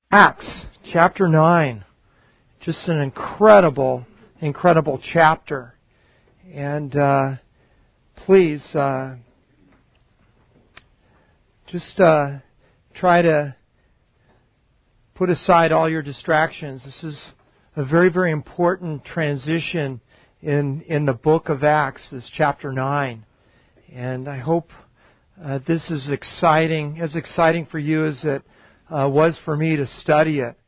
Acts chapter 9. Just an incredible chapter. And please try to put aside all your distractions. This is a very important transition in the book of Acts, this chapter 9. And I hope this is as exciting for you as it was for me to study it.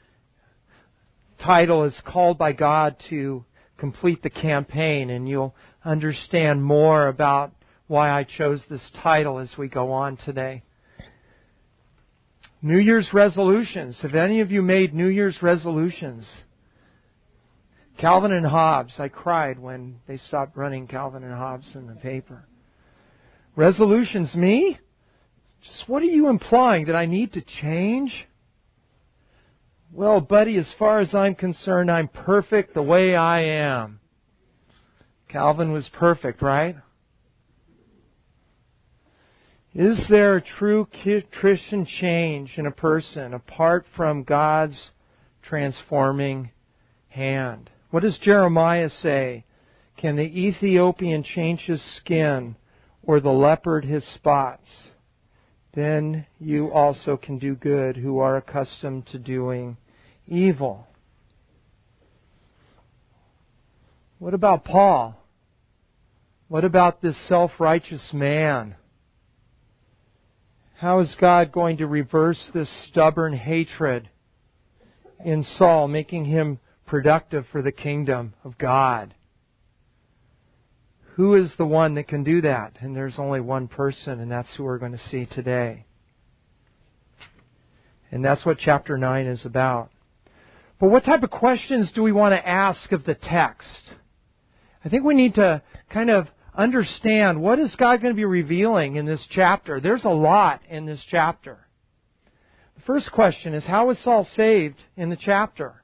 Title is Called by God to Complete the Campaign, and you'll understand more about why I chose this title as we go on today. New Year's resolutions. Have any of you made New Year's resolutions? Calvin and Hobbes. I cried when they stopped running Calvin and Hobbes in the paper. Resolutions, me? Just what are you implying? That I need to change? Well, buddy, as far as I'm concerned, I'm perfect the way I am. Calvin was perfect, right? Is there a true Christian change in a person apart from God's transforming hand? What does Jeremiah say? Can the Ethiopian change his skin or the leopard his spots? Then you also can do good who are accustomed to doing evil. What about Paul? What about this self-righteous man? How is God going to reverse this stubborn hatred in Saul, making him productive for the kingdom of God? Who is the one that can do that? And there's only one person, and that's who we're going to see today. And that's what chapter 9 is about. But what type of questions do we want to ask of the text? I think we need to kind of understand, what is God going to be revealing in this chapter? There's a lot in this chapter. The first question is, how was Saul saved in the chapter?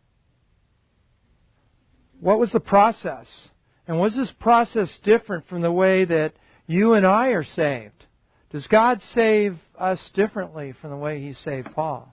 What was the process? And was this process different from the way that you and I are saved? Does God save us differently from the way He saved Paul?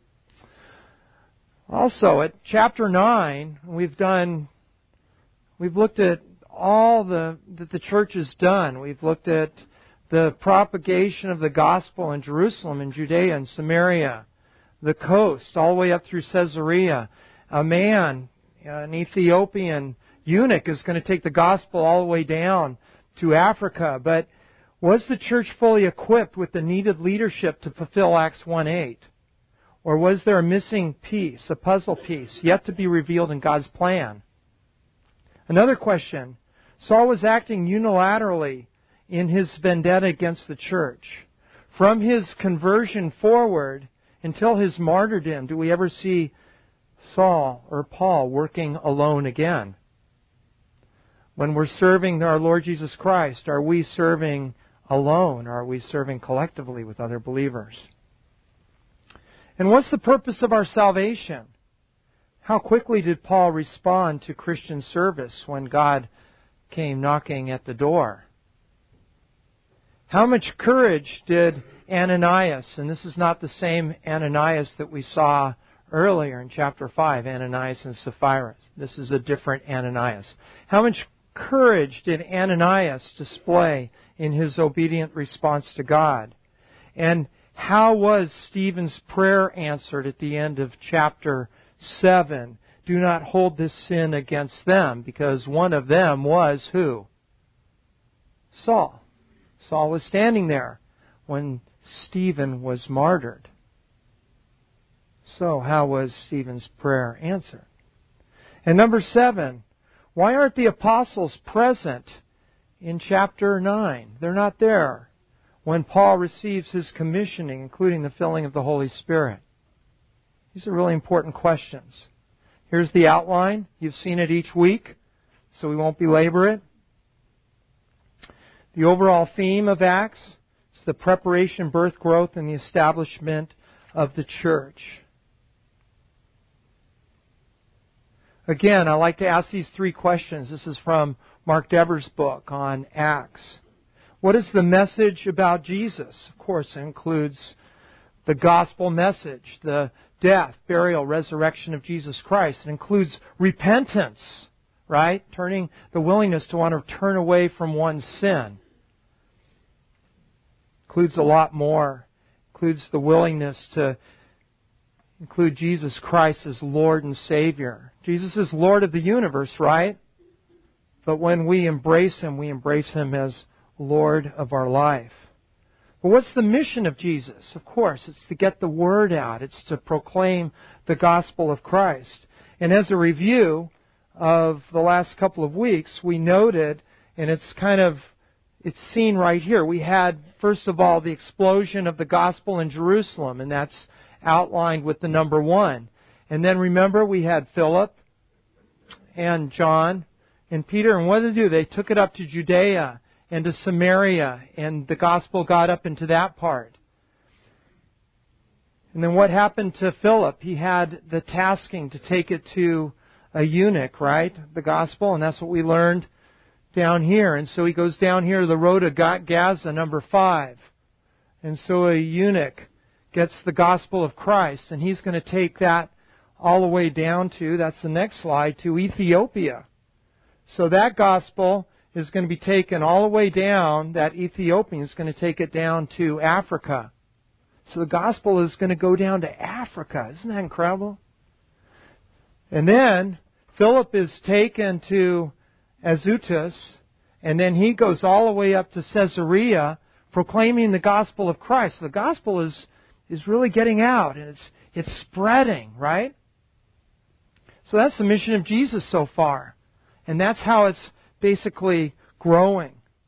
Also, at chapter 9, we've looked at all that the church has done. We've looked at the propagation of the gospel in Jerusalem and Judea and Samaria, the coast, all the way up through Caesarea. A man, an Ethiopian eunuch, is going to take the gospel all the way down to Africa. But was the church fully equipped with the needed leadership to fulfill Acts 1:8? Or was there a missing piece, a puzzle piece, yet to be revealed in God's plan? Another question. Saul was acting unilaterally in his vendetta against the church. From his conversion forward until his martyrdom, do we ever see Saul or Paul working alone again? When we're serving our Lord Jesus Christ, are we serving alone? Or are we serving collectively with other believers? And what's the purpose of our salvation? How quickly did Paul respond to Christian service when God came knocking at the door? How much courage did Ananias, and this is not the same Ananias that we saw earlier in chapter 5, Ananias and Sapphira. This is a different Ananias. How much courage did Ananias display in his obedient response to God? And how was Stephen's prayer answered at the end of chapter 7? Do not hold this sin against them, because one of them was who? Saul. Saul was standing there when Stephen was martyred. So how was Stephen's prayer answered? And number 7, why aren't the apostles present in chapter 9? They're not there when Paul receives his commissioning, including the filling of the Holy Spirit. These are really important questions. Here's the outline. You've seen it each week, so we won't belabor it. The overall theme of Acts is the preparation, birth, growth, and the establishment of the church. Again, I like to ask these 3 questions. This is from Mark Dever's book on Acts. What is the message about Jesus? Of course, it includes the gospel message, the death, burial, resurrection of Jesus Christ. It includes repentance, right? Turning the willingness to want to turn away from one's sin. Includes a lot more. Includes the willingness to include Jesus Christ as Lord and Savior. Jesus is Lord of the universe, right? But when we embrace Him as Lord of our life. But what's the mission of Jesus? Of course, it's to get the Word out. It's to proclaim the gospel of Christ. And as a review of the last couple of weeks, we noted, and it's seen right here. We had, first of all, the explosion of the gospel in Jerusalem, and that's outlined with the number 1. And then remember, we had Philip and John and Peter, and what did they do? They took it up to Judea and to Samaria, and the gospel got up into that part. And then what happened to Philip? He had the tasking to take it to a eunuch, right? The gospel, and that's what we learned down here. And so he goes down here to the road of Gaza, number 5. And so a eunuch gets the gospel of Christ, and he's going to take that all the way down to, that's the next slide, to Ethiopia. So that gospel is going to be taken all the way down, that Ethiopian is going to take it down to Africa. So the gospel is going to go down to Africa. Isn't that incredible? And then Philip is taken to Azotus, and then he goes all the way up to Caesarea proclaiming the gospel of Christ. The gospel is really getting out, and it's spreading, right? So that's the mission of Jesus so far. And that's how it's basically growing.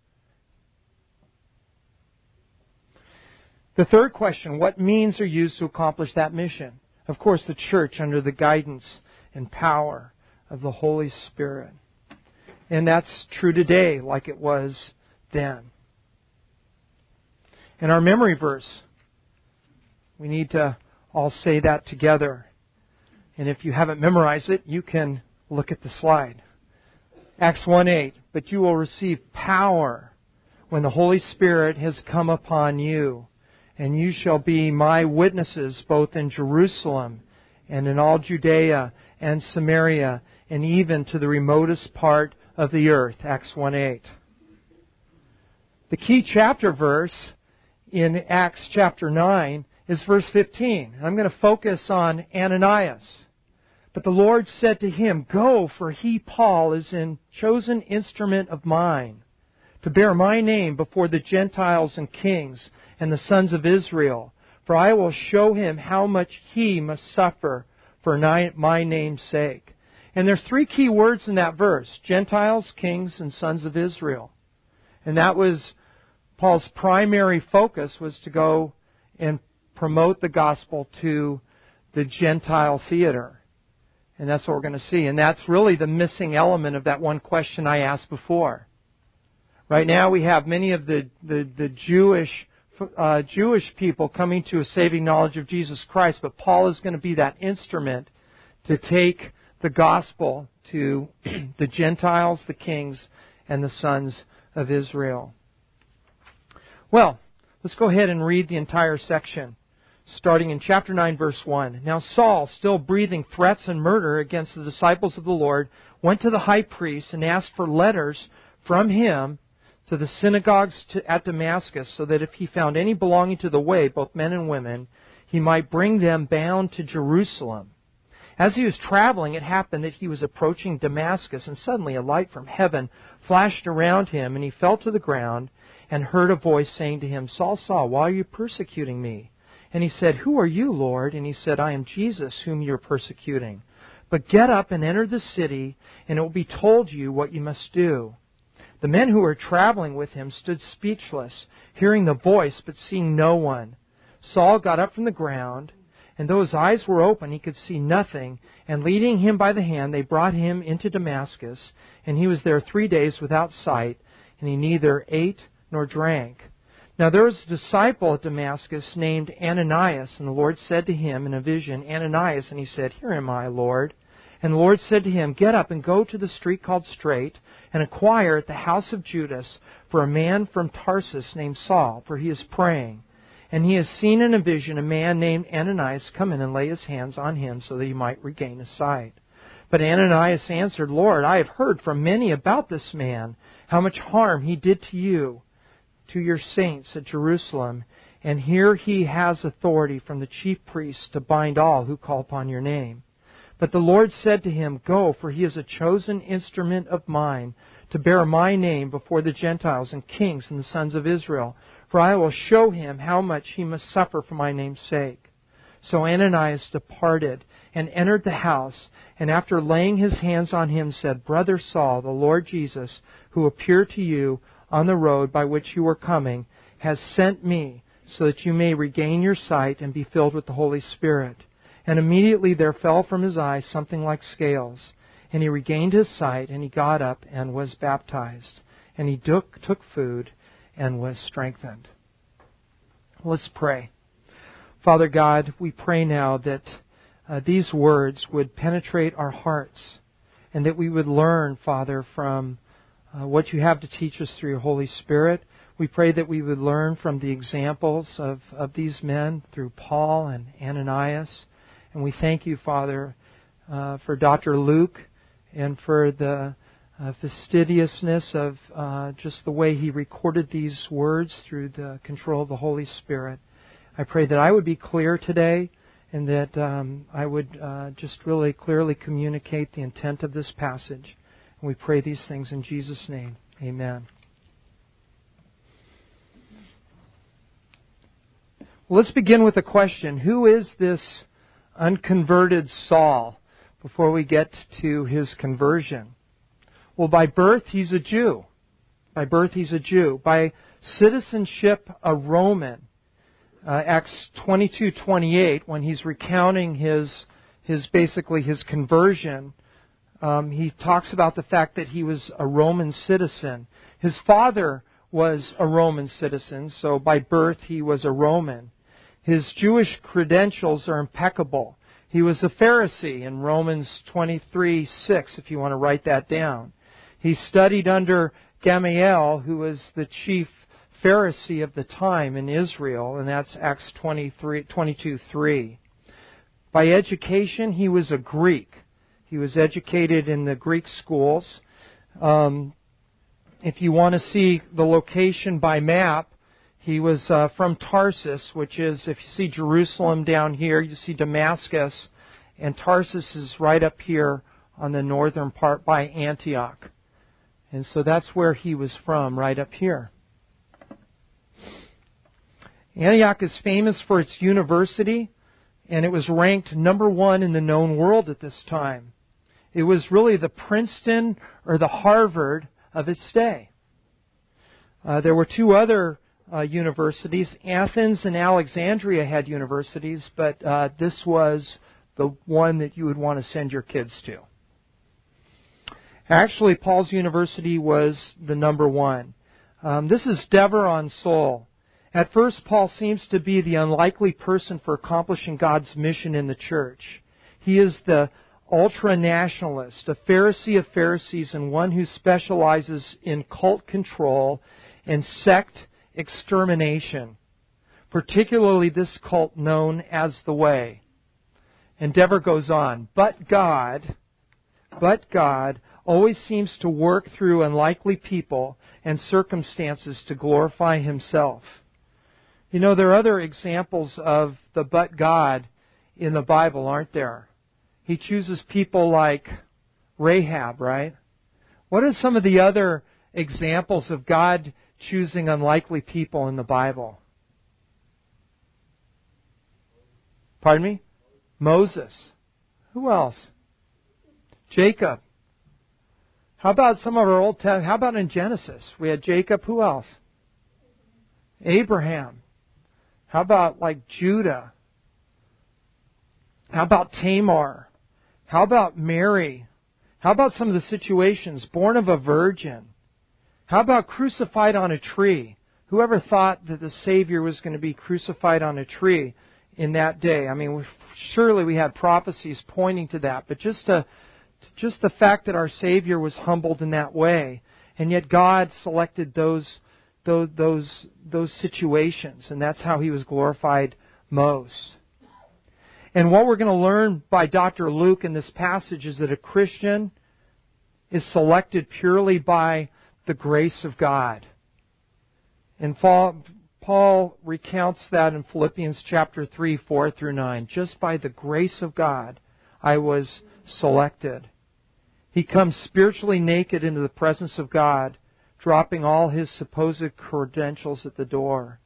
The third question, what means are used to accomplish that mission? Of course, the church under the guidance and power of the Holy Spirit. And that's true today like it was then. And our memory verse, we need to all say that together. And if you haven't memorized it, you can look at the slide. Acts 1:8, but you will receive power when the Holy Spirit has come upon you, and you shall be my witnesses both in Jerusalem and in all Judea and Samaria and even to the remotest part of the earth. Acts 1:8. The key chapter verse in Acts chapter 9 is verse 15. I'm going to focus on Ananias. But the Lord said to him, go, for he, Paul, is a chosen instrument of mine, to bear my name before the Gentiles and kings and the sons of Israel. For I will show him how much he must suffer for my name's sake. And there's 3 key words in that verse, Gentiles, kings, and sons of Israel. And that was Paul's primary focus, was to go and promote the gospel to the Gentile theater. And that's what we're going to see. And that's really the missing element of that one question I asked before. Right now we have many of the Jewish people coming to a saving knowledge of Jesus Christ, but Paul is going to be that instrument to take the gospel to the Gentiles, the kings, and the sons of Israel. Well, let's go ahead and read the entire section, starting in chapter 9, verse 1. Now Saul, still breathing threats and murder against the disciples of the Lord, went to the high priest and asked for letters from him to the synagogues at Damascus, so that if he found any belonging to the way, both men and women, he might bring them bound to Jerusalem. As he was traveling, it happened that he was approaching Damascus, and suddenly a light from heaven flashed around him, and he fell to the ground and heard a voice saying to him, Saul, Saul, why are you persecuting me? And he said, who are you, Lord? And he said, I am Jesus, whom you are persecuting. But get up and enter the city, and it will be told you what you must do. The men who were traveling with him stood speechless, hearing the voice, but seeing no one. Saul got up from the ground, and though his eyes were open, he could see nothing. And leading him by the hand, they brought him into Damascus. And he was there 3 days without sight, and he neither ate nor drank. Now there was a disciple at Damascus named Ananias, and the Lord said to him in a vision, Ananias, and he said, Here am I, Lord. And the Lord said to him, Get up and go to the street called Straight, and inquire at the house of Judas for a man from Tarsus named Saul, for he is praying. And he has seen in a vision a man named Ananias come in and lay his hands on him so that he might regain his sight. But Ananias answered, Lord, I have heard from many about this man, how much harm he did to you, to your saints at Jerusalem. And here he has authority from the chief priests to bind all who call upon your name. But the Lord said to him, Go, for he is a chosen instrument of mine to bear my name before the Gentiles and kings and the sons of Israel. For I will show him how much he must suffer for my name's sake. So Ananias departed and entered the house, and after laying his hands on him said, Brother Saul, the Lord Jesus, who appeared to you on the road by which you were coming, has sent me so that you may regain your sight and be filled with the Holy Spirit. And immediately there fell from his eyes something like scales. And he regained his sight, and he got up and was baptized. And he took food and was strengthened. Let's pray. Father God, we pray now that these words would penetrate our hearts, and that we would learn, Father, from what you have to teach us through your Holy Spirit. We pray that we would learn from the examples of these men through Paul and Ananias. And we thank you, Father, for Dr. Luke and for the fastidiousness of just the way he recorded these words through the control of the Holy Spirit. I pray that I would be clear today and that I would just really clearly communicate the intent of this passage. And we pray these things in Jesus' name. Amen. Well, let's begin with a question. Who is this unconverted Saul before we get to his conversion? Well, by birth, he's a Jew. By birth, he's a Jew. By citizenship, a Roman. Acts 22:28, when he's recounting his conversion, he talks about the fact that he was a Roman citizen. His father was a Roman citizen, so by birth he was a Roman. His Jewish credentials are impeccable. He was a Pharisee in Romans 23:6, if you want to write that down. He studied under Gamaliel, who was the chief Pharisee of the time in Israel, and that's Acts 22:3. By education, he was a Greek. He was educated in the Greek schools. If you want to see the location by map, he was from Tarsus, which is, if you see Jerusalem down here, you see Damascus, and Tarsus is right up here on the northern part by Antioch. And so that's where he was from, right up here. Antioch is famous for its university, and it was ranked number 1 in the known world at this time. It was really the Princeton or the Harvard of its day. There were 2 other universities. Athens and Alexandria had universities, but this was the one that you would want to send your kids to. Actually, Paul's university was the number 1. This is Dever on Soul. At first, Paul seems to be the unlikely person for accomplishing God's mission in the church. He is the ultra-nationalist, a Pharisee of Pharisees, and one who specializes in cult control and sect extermination, particularly this cult known as the Way. And Dever goes on, but God always seems to work through unlikely people and circumstances to glorify Himself. You know, there are other examples of the but God in the Bible, aren't there? He chooses people like Rahab, right? What are some of the other examples of God choosing unlikely people in the Bible? Pardon me? Moses. Who else? Jacob. How about some of our Old Testament? How about in Genesis? We had Jacob. Who else? Abraham. How about like Judah? How about Tamar? How about Mary? How about some of the situations? Born of a virgin. How about crucified on a tree? Whoever thought that the Savior was going to be crucified on a tree in that day? I mean, surely we had prophecies pointing to that, but just the fact that our Savior was humbled in that way, and yet God selected those those situations, and that's how He was glorified most. And what we're going to learn by Dr. Luke in this passage is that a Christian is selected purely by the grace of God. And Paul recounts that in Philippians chapter 3, 4 through 9. Just by the grace of God, I was selected. He comes spiritually naked into the presence of God, dropping all his supposed credentials at the door.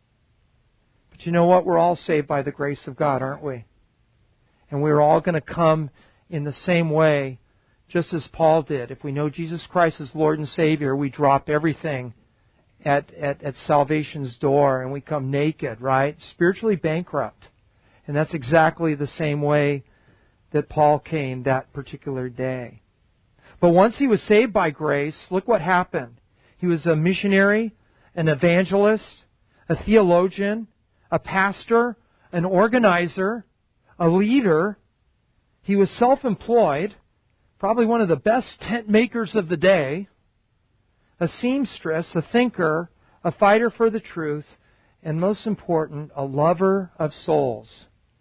But you know what? We're all saved by the grace of God, aren't we? And we're all going to come in the same way, just as Paul did. If we know Jesus Christ as Lord and Savior, we drop everything at salvation's door and we come naked, right? Spiritually bankrupt. And that's exactly the same way that Paul came that particular day. But once he was saved by grace, look what happened. He was a missionary, an evangelist, a theologian, a pastor, an organizer, a leader. He was self-employed, probably one of the best tent makers of the day, a seamstress, a thinker, a fighter for the truth, and most important, a lover of souls.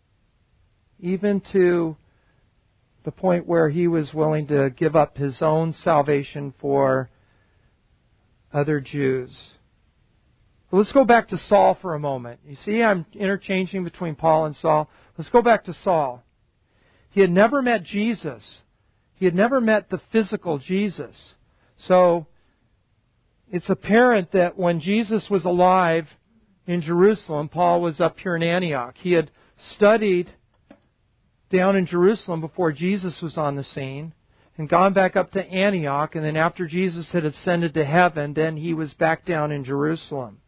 Even to the point where he was willing to give up his own salvation for other Jews. But let's go back to Saul for a moment. You see, I'm interchanging between Paul and Saul. Let's go back to Saul. He had never met Jesus. He had never met the physical Jesus. So it's apparent that when Jesus was alive in Jerusalem, Paul was up here in Antioch. He had studied down in Jerusalem before Jesus was on the scene and gone back up to Antioch. And then after Jesus had ascended to heaven, then he was back down in Jerusalem.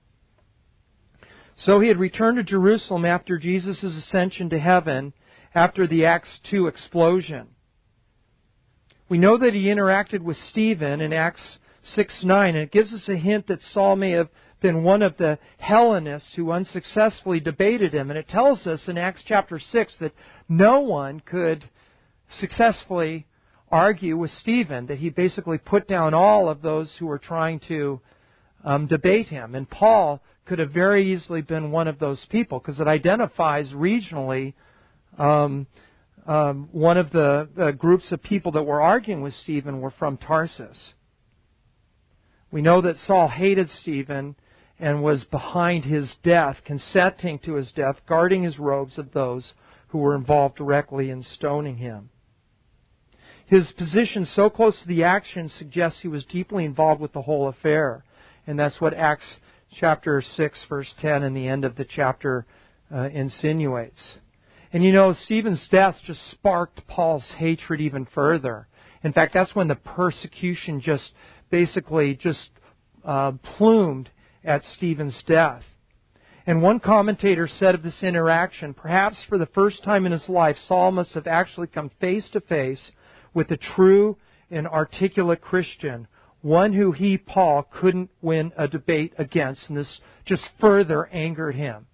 So he had returned to Jerusalem after Jesus' ascension to heaven, after the Acts 2 explosion. We know that he interacted with Stephen in Acts 6:9, and it gives us a hint that Saul may have been one of the Hellenists who unsuccessfully debated him. And it tells us in Acts chapter 6 that no one could successfully argue with Stephen, that he basically put down all of those who were trying to debate him. And Paul could have very easily been one of those people, because it identifies regionally one of the groups of people that were arguing with Stephen were from Tarsus. We know that Saul hated Stephen and was behind his death, consenting to his death, guarding his robes of those who were involved directly in stoning him. His position so close to the action suggests he was deeply involved with the whole affair. And that's what Acts chapter 6, verse 10 and the end of the chapter insinuates. And you know, Stephen's death just sparked Paul's hatred even further. In fact, that's when the persecution just basically plumed at Stephen's death. And one commentator said of this interaction, perhaps for the first time in his life, Saul must have actually come face to face with a true and articulate Christian, one who he, Paul, couldn't win a debate against. And this just further angered him.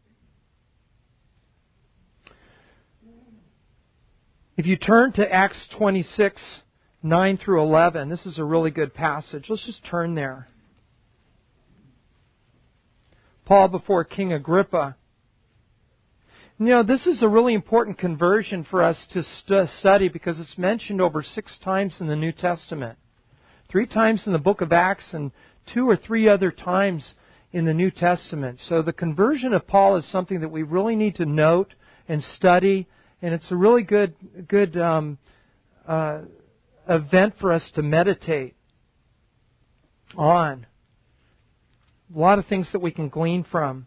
If you turn to Acts 26, 9 through 11, this is a really good passage. Let's just turn there. Paul before King Agrippa. You know, this is a really important conversion for us to study, because it's mentioned over 6 times in the New Testament. 3 times in the book of Acts and 2 or 3 other times in the New Testament. So the conversion of Paul is something that we really need to note and study, and it's a really good event for us to meditate on. A lot of things that we can glean from.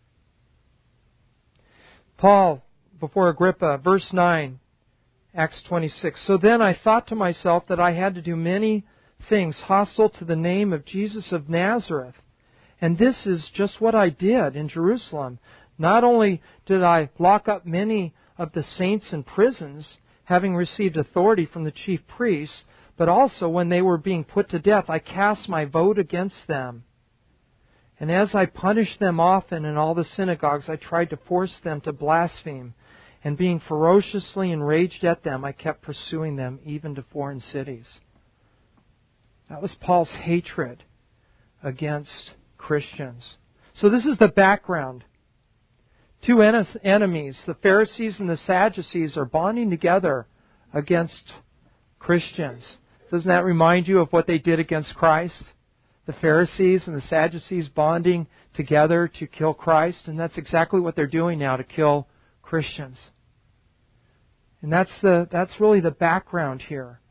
Paul, before Agrippa, verse 9, Acts 26. So then I thought to myself that I had to do many things hostile to the name of Jesus of Nazareth. And this is just what I did in Jerusalem. Not only did I lock up many of the saints in prisons, having received authority from the chief priests, but also when they were being put to death, I cast my vote against them. And as I punished them often in all the synagogues, I tried to force them to blaspheme. And being ferociously enraged at them, I kept pursuing them even to foreign cities. That was Paul's hatred against Christians. So this is the background. Two enemies, the Pharisees and the Sadducees, are bonding together against Christians. Doesn't that remind you of what they did against Christ? The Pharisees and the Sadducees bonding together to kill Christ, and that's exactly what they're doing now, to kill Christians. And that's really the background here.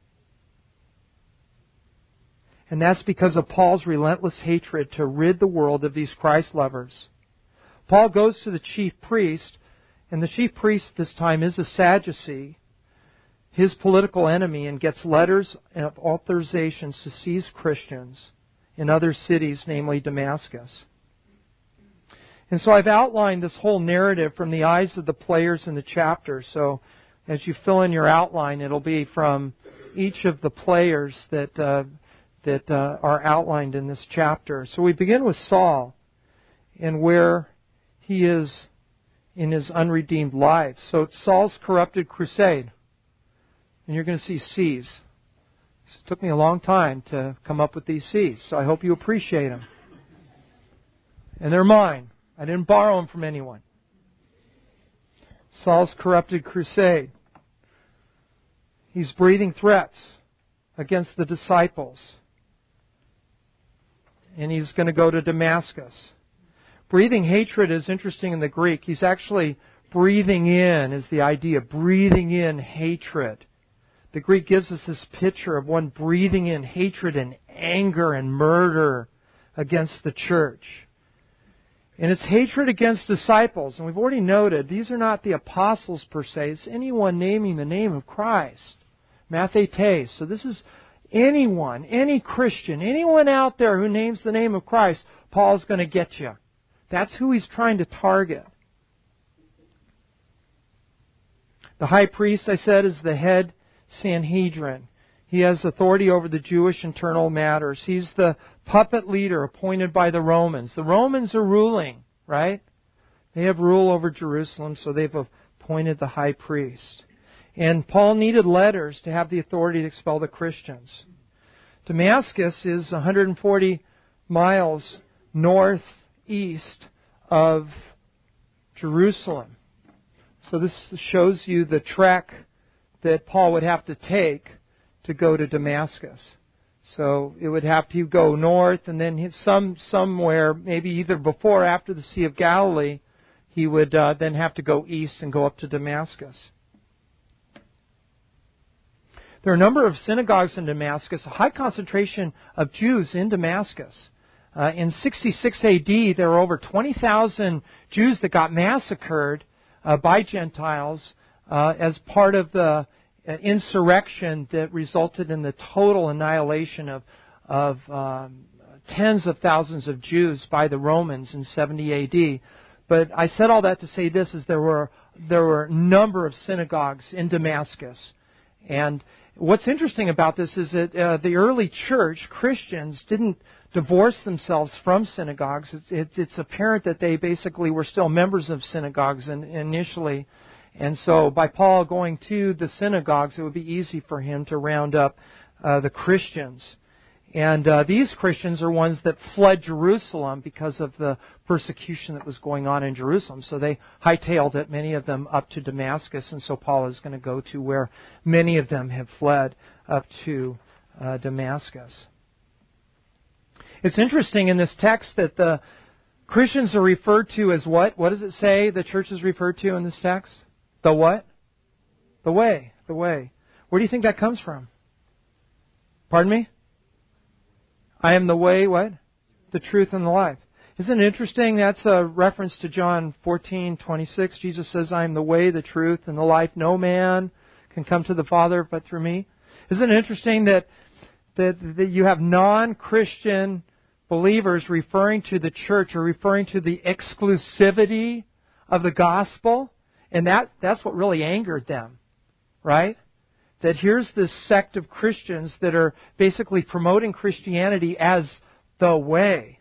And that's because of Paul's relentless hatred to rid the world of these Christ lovers. Paul goes to the chief priest, and the chief priest this time is a Sadducee, his political enemy, and gets letters of authorizations to seize Christians in other cities, namely Damascus. And so I've outlined this whole narrative from the eyes of the players in the chapter. So as you fill in your outline, it'll be from each of the players that are outlined in this chapter. So we begin with Saul and where he is in his unredeemed life. So it's Saul's corrupted crusade. And you're going to see C's. It took me a long time to come up with these C's, so I hope you appreciate them. And they're mine. I didn't borrow them from anyone. Saul's corrupted crusade. He's breathing threats against the disciples. And he's going to go to Damascus. Breathing hatred is interesting in the Greek. He's actually breathing in, is the idea, breathing in hatred. The Greek gives us this picture of one breathing in hatred and anger and murder against the church. And it's hatred against disciples. And we've already noted, these are not the apostles per se. It's anyone naming the name of Christ. Mathetes. So this is anyone, any Christian, anyone out there who names the name of Christ, Paul's going to get you. That's who he's trying to target. The high priest, I said, is the head Sanhedrin. He has authority over the Jewish internal matters. He's the puppet leader appointed by the Romans. The Romans are ruling, right? They have rule over Jerusalem, so they've appointed the high priest. And Paul needed letters to have the authority to expel the Christians. Damascus is 140 miles northeast of Jerusalem. So this shows you the trek that Paul would have to take to go to Damascus. So it would have to go north, and then somewhere, maybe either before or after the Sea of Galilee, he would then have to go east and go up to Damascus. There are a number of synagogues in Damascus, a high concentration of Jews in Damascus. In 66 AD, there were over 20,000 Jews that got massacred by Gentiles as part of the insurrection that resulted in the total annihilation of tens of thousands of Jews by the Romans in 70 AD. But I said all that to say this, is there were a number of synagogues in Damascus. And what's interesting about this is that the early church, Christians, didn't divorce themselves from synagogues. It's apparent that they basically were still members of synagogues initially. And so by Paul going to the synagogues, it would be easy for him to round up the Christians. And these Christians are ones that fled Jerusalem because of the persecution that was going on in Jerusalem. So they hightailed it, many of them, up to Damascus. And so Paul is going to go to where many of them have fled, up to Damascus. It's interesting in this text that the Christians are referred to as what? What does it say the church is referred to in this text? The what? The way. The way. Where do you think that comes from? Pardon me? I am the way, what? The truth and the life. Isn't it interesting? That's a reference to John 14:26. Jesus says, I am the way, the truth, and the life. No man can come to the Father but through me. Isn't it interesting that you have non-Christian believers referring to the church or referring to the exclusivity of the gospel? And that's what really angered them, right? That here's this sect of Christians that are basically promoting Christianity as the way.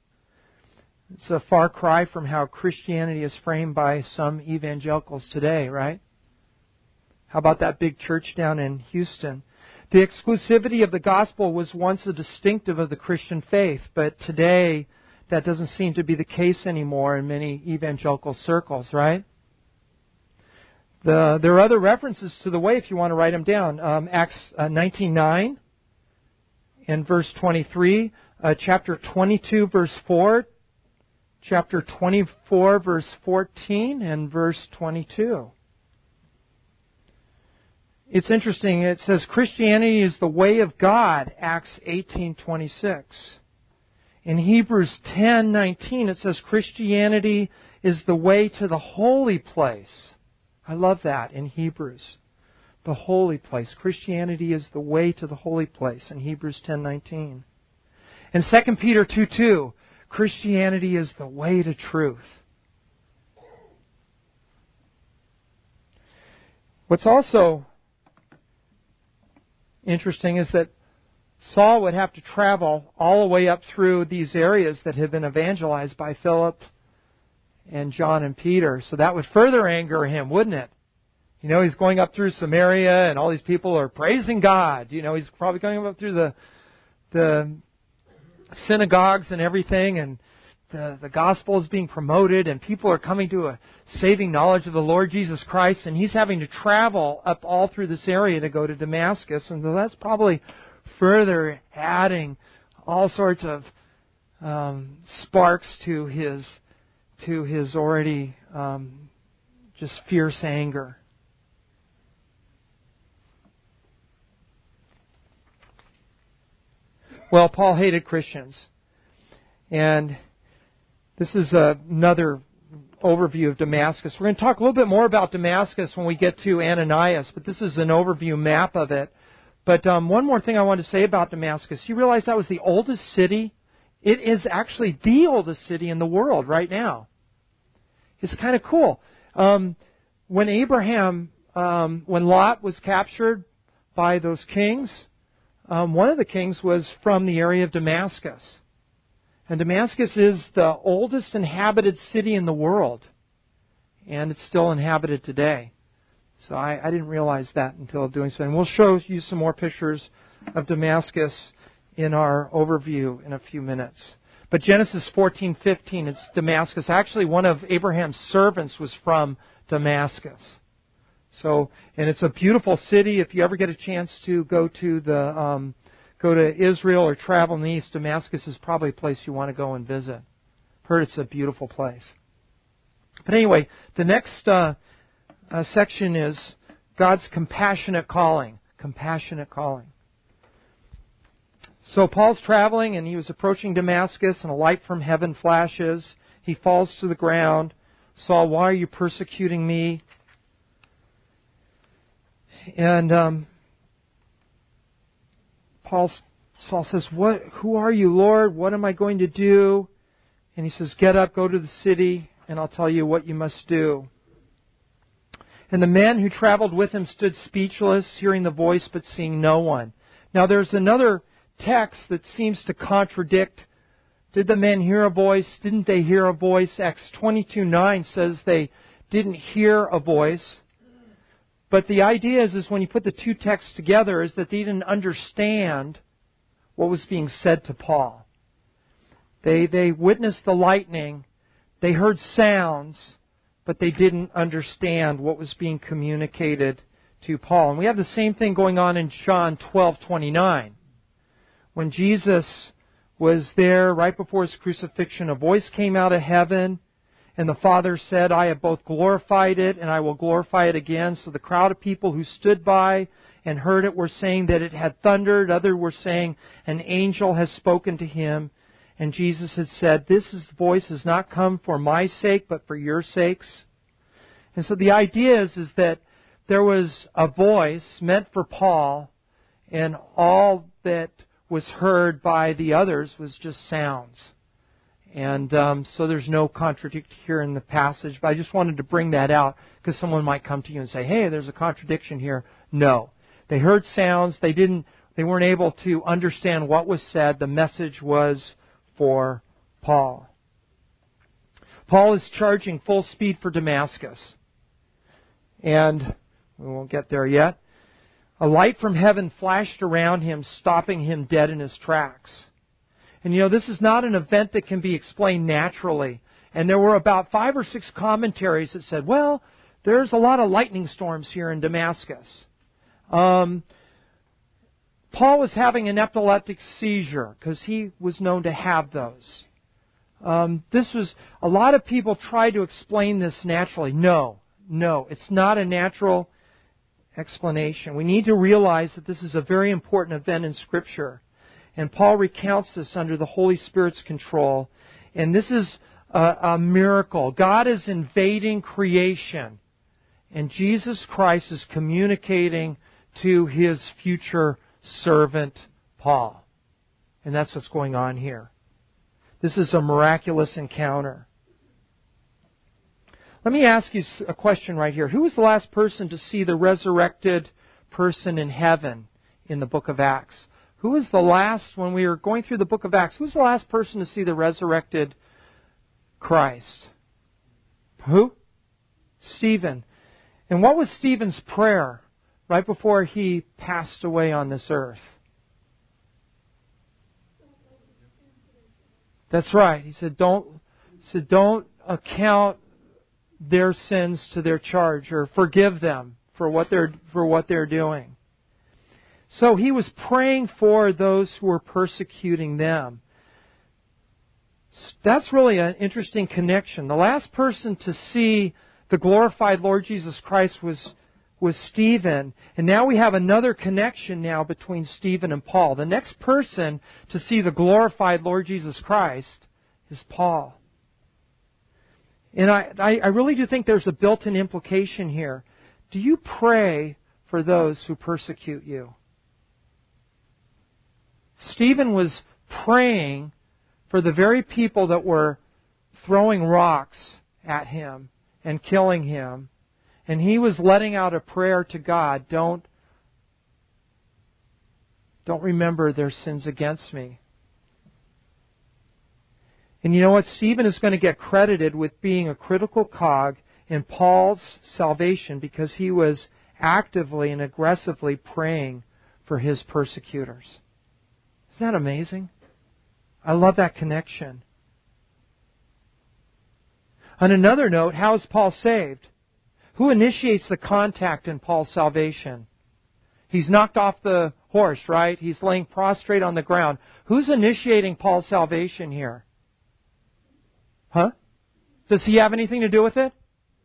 It's a far cry from how Christianity is framed by some evangelicals today, right? How about that big church down in Houston? The exclusivity of the gospel was once a distinctive of the Christian faith, but today that doesn't seem to be the case anymore in many evangelical circles, right? There are other references to the way if you want to write them down. Acts 19:9 and verse 23, chapter 22, verse 4, chapter 24, verse 14, and verse 22. It's interesting. It says Christianity is the way of God, Acts 18:26. In Hebrews 10:19, it says Christianity is the way to the holy place. I love that in Hebrews. The holy place. Christianity is the way to the holy place in Hebrews 10:19. And 2 Peter 2:2, Christianity is the way to truth. What's also interesting is that Saul would have to travel all the way up through these areas that had been evangelized by Philip and John and Peter. So that would further anger him, wouldn't it? You know, he's going up through Samaria and all these people are praising God. You know, he's probably going up through the synagogues and everything, and the gospel is being promoted and people are coming to a saving knowledge of the Lord Jesus Christ, and he's having to travel up all through this area to go to Damascus. And so that's probably further adding all sorts of sparks to his already just fierce anger. Well, Paul hated Christians. And this is another overview of Damascus. We're going to talk a little bit more about Damascus when we get to Ananias, but this is an overview map of it. But one more thing I want to say about Damascus. You realize that was the oldest city? It is actually the oldest city in the world right now. It's kind of cool. When Lot was captured by those kings, one of the kings was from the area of Damascus. And Damascus is the oldest inhabited city in the world. And it's still inhabited today. So I didn't realize that until doing so. And we'll show you some more pictures of Damascus in our overview in a few minutes. But Genesis 14:15, it's Damascus. Actually, one of Abraham's servants was from Damascus. So, and it's a beautiful city. If you ever get a chance to go to Israel or travel in the east, Damascus is probably a place you want to go and visit. Heard it's a beautiful place. But anyway, the next section is God's compassionate calling. Compassionate calling. So Paul's traveling and he was approaching Damascus and a light from heaven flashes. He falls to the ground. Saul, why are you persecuting me? And Saul says, who are you, Lord? What am I going to do? And he says, get up, go to the city, and I'll tell you what you must do. And the men who traveled with him stood speechless, hearing the voice but seeing no one. Now there's another text that seems to contradict. Did the men hear a voice? Didn't they hear a voice? Acts 22:9 says they didn't hear a voice. But the idea is when you put the two texts together is that they didn't understand what was being said to Paul. They witnessed the lightning. They heard sounds, but they didn't understand what was being communicated to Paul. And we have the same thing going on in John 12:29. When Jesus was there right before His crucifixion, a voice came out of heaven, and the Father said, I have both glorified it and I will glorify it again. So the crowd of people who stood by and heard it were saying that it had thundered. Others were saying an angel has spoken to him. And Jesus had said, this voice has not come for my sake, but for your sakes. And so the idea is that there was a voice meant for Paul, and all that was heard by the others was just sounds. And so there's no contradiction here in the passage. But I just wanted to bring that out because someone might come to you and say, hey, there's a contradiction here. No. They heard sounds. They weren't able to understand what was said. The message was for Paul. Paul is charging full speed for Damascus. And we won't get there yet. A light from heaven flashed around him, stopping him dead in his tracks. And this is not an event that can be explained naturally. And there were about 5 or 6 commentaries that said, well, there's a lot of lightning storms here in Damascus. Paul was having an epileptic seizure because he was known to have those. A lot of people try to explain this naturally. No, it's not a natural explanation. We need to realize that this is a very important event in Scripture. And Paul recounts this under the Holy Spirit's control. And this is a miracle. God is invading creation. And Jesus Christ is communicating to His future servant, Paul. And that's what's going on here. This is a miraculous encounter. Let me ask you a question right here. Who was the last person to see the resurrected person in heaven in the book of Acts? Who was the last, when we were going through the book of Acts, who was the last person to see the resurrected Christ? Who? Stephen. And what was Stephen's prayer right before he passed away on this earth? That's right. He said, don't account their sins to their charge, or forgive them for what they're doing. So he was praying for those who were persecuting them. That's really an interesting connection. The last person to see the glorified Lord Jesus Christ was Stephen. And now we have another connection now between Stephen and Paul. The next person to see the glorified Lord Jesus Christ is Paul. And I really do think there's a built-in implication here. Do you pray for those who persecute you? Stephen was praying for the very people that were throwing rocks at him and killing him. And he was letting out a prayer to God, don't remember their sins against me. And you know what? Stephen is going to get credited with being a critical cog in Paul's salvation because he was actively and aggressively praying for his persecutors. Isn't that amazing? I love that connection. On another note, how is Paul saved? Who initiates the contact in Paul's salvation? He's knocked off the horse, right? He's laying prostrate on the ground. Who's initiating Paul's salvation here? Huh? Does he have anything to do with it?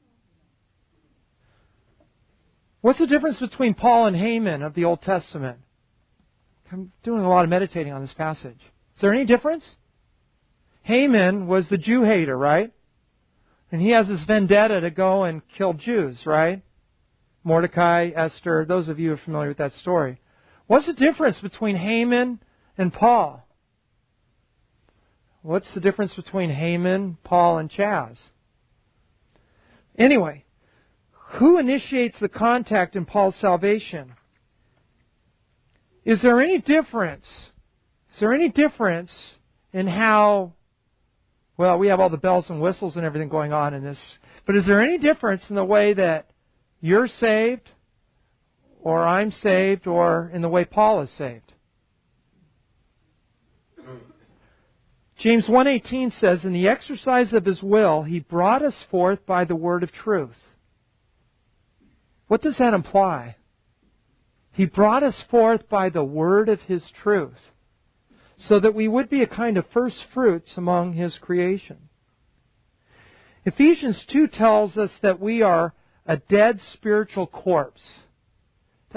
What's the difference between Paul and Haman of the Old Testament? I'm doing a lot of meditating on this passage. Is there any difference? Haman was the Jew hater, right? And he has this vendetta to go and kill Jews, right? Mordecai, Esther, those of you who are familiar with that story. What's the difference between Haman and Paul? What's the difference between Haman, Paul, and Chaz? Anyway, who initiates the contact in Paul's salvation? Is there any difference? Is there any difference in how, well, we have all the bells and whistles and everything going on in this, but is there any difference in the way that you're saved, or I'm saved, or in the way Paul is saved? James 1:18 says, "In the exercise of His will, He brought us forth by the word of truth." What does that imply? He brought us forth by the word of His truth, so that we would be a kind of first fruits among His creation. Ephesians 2 tells us that we are a dead spiritual corpse. I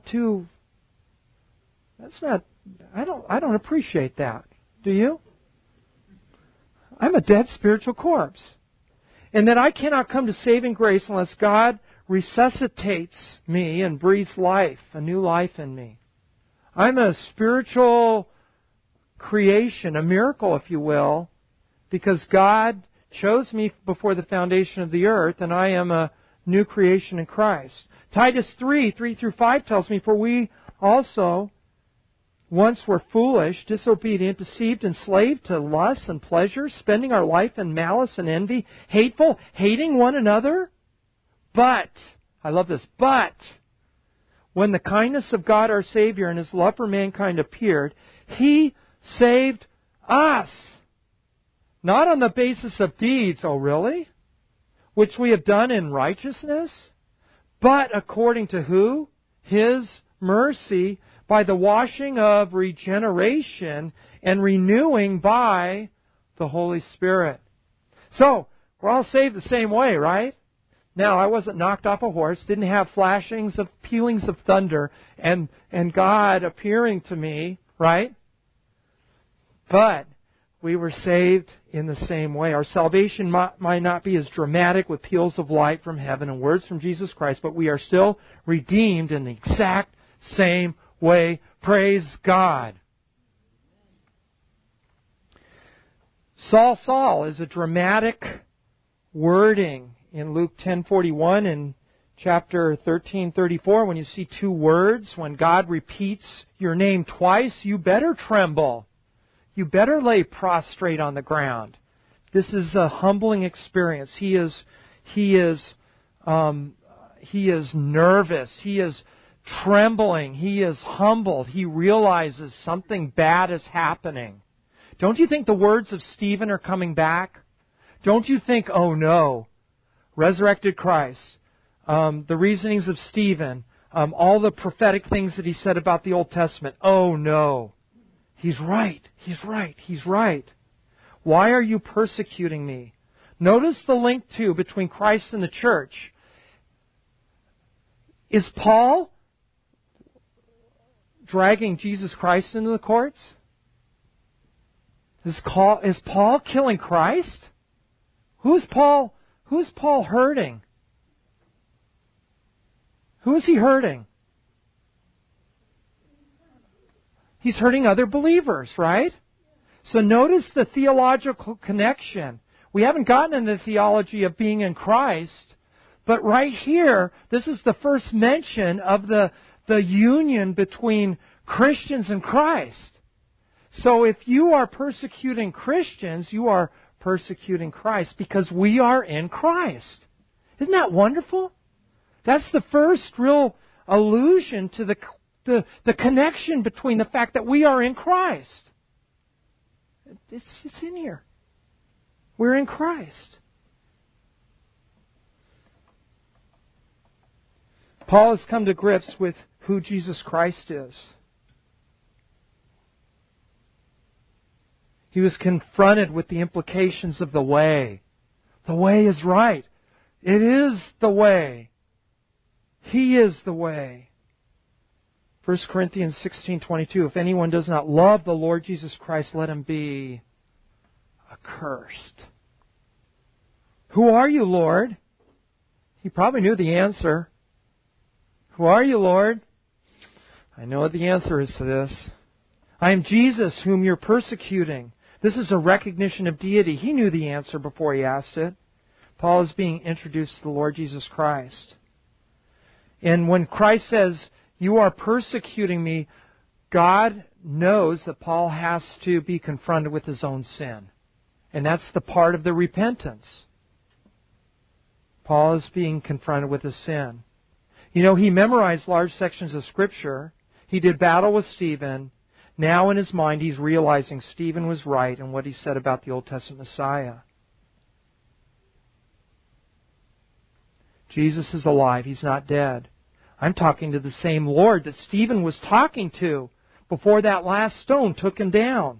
don't appreciate that. Do you? I'm a dead spiritual corpse. And that I cannot come to saving grace unless God resuscitates me and breathes life, a new life in me. I'm a spiritual creation, a miracle, if you will, because God chose me before the foundation of the earth, and I am a new creation in Christ. Titus 3:3-5 tells me, "For we also once were foolish, disobedient, deceived, enslaved to lusts and pleasures, spending our life in malice and envy, hateful, hating one another. But," I love this, "but when the kindness of God our Savior and His love for mankind appeared, He saved us. Not on the basis of deeds, oh really? Which we have done in righteousness, but according to who? His mercy, by the washing of regeneration and renewing by the Holy Spirit. So, we're all saved the same way, right? Now, I wasn't knocked off a horse, didn't have flashings of pealings of thunder and God appearing to me, right? But we were saved in the same way. Our salvation might not be as dramatic with peals of light from heaven and words from Jesus Christ, but we are still redeemed in the exact same way. Praise God. Saul, Saul is a dramatic wording in Luke 10:41 and chapter 13:34. When you see two words, when God repeats your name twice, you better tremble. You better lay prostrate on the ground. This is a humbling experience. He is nervous. He is trembling. He is humbled. He realizes something bad is happening. Don't you think the words of Stephen are coming back? Don't you think, oh no, resurrected Christ, the reasonings of Stephen, all the prophetic things that he said about the Old Testament, oh no. He's right. He's right. He's right. Why are you persecuting me? Notice the link, too, between Christ and the church. Is Paul dragging Jesus Christ into the courts? Is Paul killing Christ? Who's Paul hurting? Who is he hurting? He's hurting other believers, right? So notice the theological connection. We haven't gotten into the theology of being in Christ, but right here, this is the first mention of the union between Christians and Christ. So if you are persecuting Christians, you are persecuting Christ because we are in Christ. Isn't that wonderful? That's the first real allusion to the connection between the fact that we are in Christ. It's in here. We're in Christ. Paul has come to grips with who Jesus Christ is. He was confronted with the implications of the way. The way is right. It is the way. He is the way. 1 Corinthians 16:22, if anyone does not love the Lord Jesus Christ, let him be accursed. Who are you, Lord? He probably knew the answer. Who are you, Lord? I know what the answer is to this. I am Jesus whom you're persecuting. This is a recognition of deity. He knew the answer before he asked it. Paul is being introduced to the Lord Jesus Christ. And when Christ says, you are persecuting me, God knows that Paul has to be confronted with his own sin. And that's the part of the repentance. Paul is being confronted with his sin. You know, he memorized large sections of Scripture. He did battle with Stephen. Now in his mind he's realizing Stephen was right in what he said about the Old Testament Messiah. Jesus is alive. He's not dead. I'm talking to the same Lord that Stephen was talking to before that last stone took him down.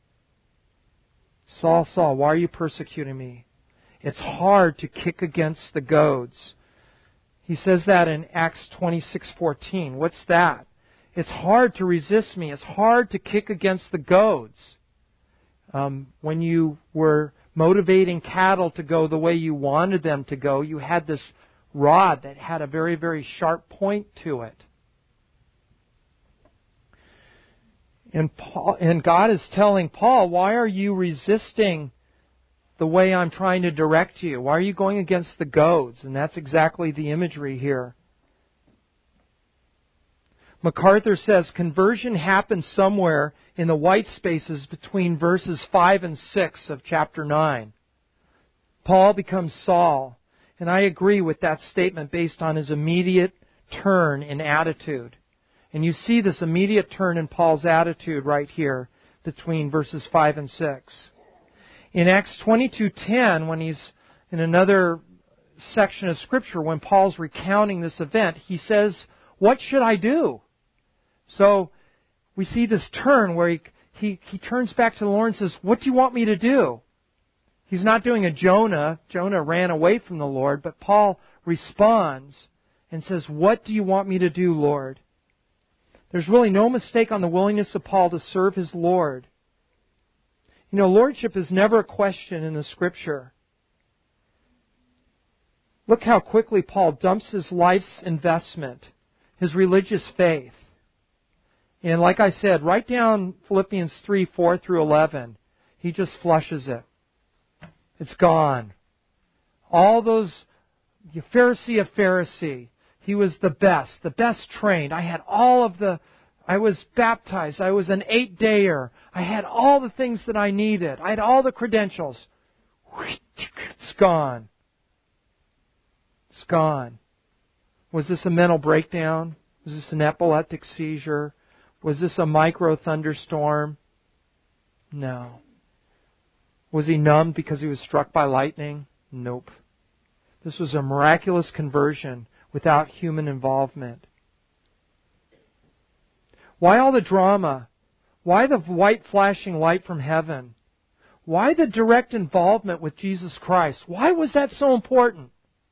Saul, Saul, why are you persecuting me? It's hard to kick against the goads. He says that in Acts 26:14. What's that? It's hard to resist me. It's hard to kick against the goads. When you were motivating cattle to go the way you wanted them to go, you had this rod that had a very, very sharp point to it. And God is telling Paul, why are you resisting the way I'm trying to direct you? Why are you going against the goads? And that's exactly the imagery here. MacArthur says conversion happens somewhere in the white spaces between verses 5 and 6 of chapter 9. Paul becomes Saul. And I agree with that statement based on his immediate turn in attitude. And you see this immediate turn in Paul's attitude right here between verses 5 and 6. In Acts 22:10, when he's in another section of Scripture, when Paul's recounting this event, he says, "What should I do?" So we see this turn where he turns back to the Lord and says, "What do you want me to do?" He's not doing a Jonah. Jonah ran away from the Lord, but Paul responds and says, "What do you want me to do, Lord?" There's really no mistake on the willingness of Paul to serve his Lord. You know, lordship is never a question in the Scripture. Look how quickly Paul dumps his life's investment, his religious faith. And like I said, write down Philippians 3, 4 through 11. He just flushes it. It's gone. All those, Pharisee of Pharisee, he was the best trained. I was baptized. I was an 8-dayer. I had all the things that I needed. I had all the credentials. It's gone. It's gone. Was this a mental breakdown? Was this an epileptic seizure? Was this a micro thunderstorm? No. Was he numbed because he was struck by lightning? Nope. This was a miraculous conversion without human involvement. Why all the drama? Why the white flashing light from heaven? Why the direct involvement with Jesus Christ? Why was that so important?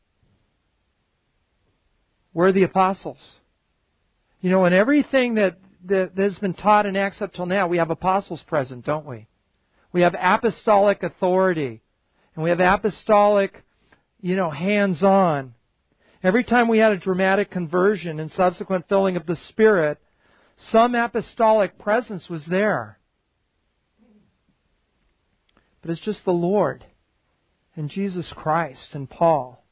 Where are the apostles? You know, in everything that has been taught in Acts up till now, we have apostles present, don't we? We have apostolic authority. And we have apostolic, hands-on. Every time we had a dramatic conversion and subsequent filling of the Spirit, some apostolic presence was there. But it's just the Lord and Jesus Christ and Paul.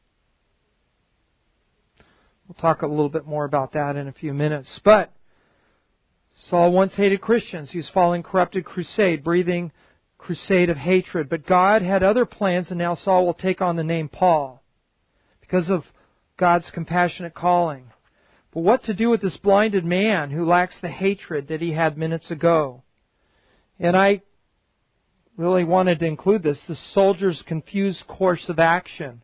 We'll talk a little bit more about that in a few minutes. But Saul once hated Christians. He was following corrupted crusade, breathing crusade of hatred. But God had other plans, and now Saul will take on the name Paul because of God's compassionate calling. But what to do with this blinded man who lacks the hatred that he had minutes ago? And I really wanted to include this, the soldier's confused course of action.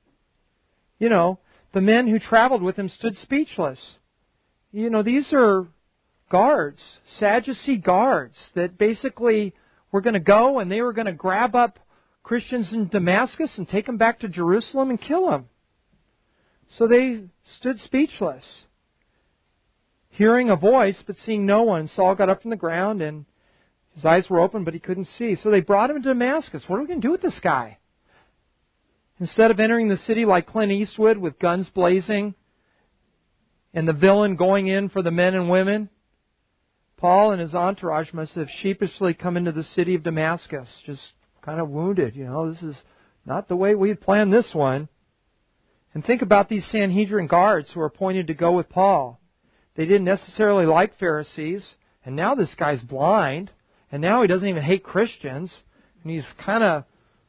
The men who traveled with him stood speechless. These are guards, Sadducee guards, that basically were going to go and they were going to grab up Christians in Damascus and take them back to Jerusalem and kill them. So they stood speechless, hearing a voice but seeing no one. Saul got up from the ground and his eyes were open but he couldn't see. So they brought him to Damascus. What are we going to do with this guy? Instead of entering the city like Clint Eastwood with guns blazing and the villain going in for the men and women, Paul and his entourage must have sheepishly come into the city of Damascus, just kind of wounded. This is not the way we had planned this one. And think about these Sanhedrin guards who are appointed to go with Paul. They didn't necessarily like Pharisees, and now this guy's blind, and now he doesn't even hate Christians, and he's kind of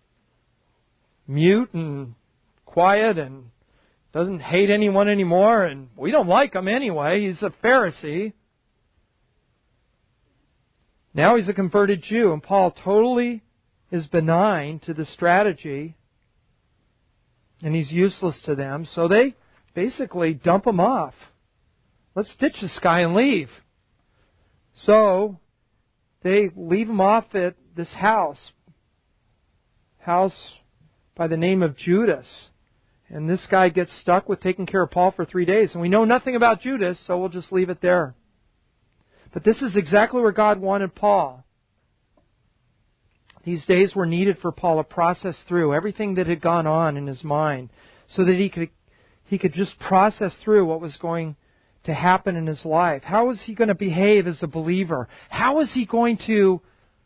mute and quiet and doesn't hate anyone anymore, and we don't like him anyway. He's a Pharisee. Now he's a converted Jew, and Paul totally is benign to the strategy, and he's useless to them, so they basically dump him off. Let's ditch this guy and leave. So they leave him off at this house by the name of Judas. And this guy gets stuck with taking care of Paul for 3 days. And we know nothing about Judas, so we'll just leave it there. But this is exactly where God wanted Paul. These days were needed for Paul to process through everything that had gone on in his mind so that he could just process through what was going to happen in his life. How was he going to behave as a believer? How was he going to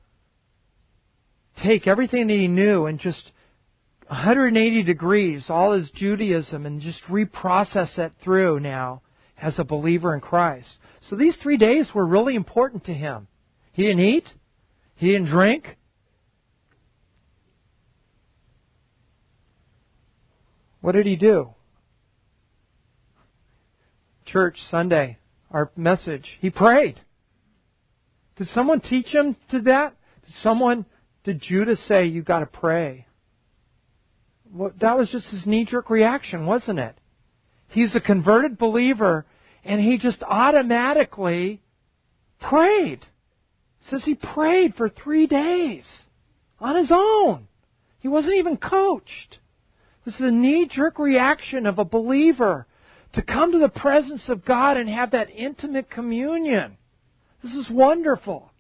take everything that he knew and just 180 degrees, all his Judaism, and just reprocess that through now as a believer in Christ? So these 3 days were really important to him. He didn't eat. He didn't drink. What did he do? church Sunday, our message. He prayed. Did someone teach him to that? Did Judas say, "You got to pray"? Well, that was just his knee-jerk reaction, wasn't it? He's a converted believer, and he just automatically prayed. It says he prayed for 3 days on his own. He wasn't even coached. This is a knee-jerk reaction of a believer to come to the presence of God and have that intimate communion. This is wonderful.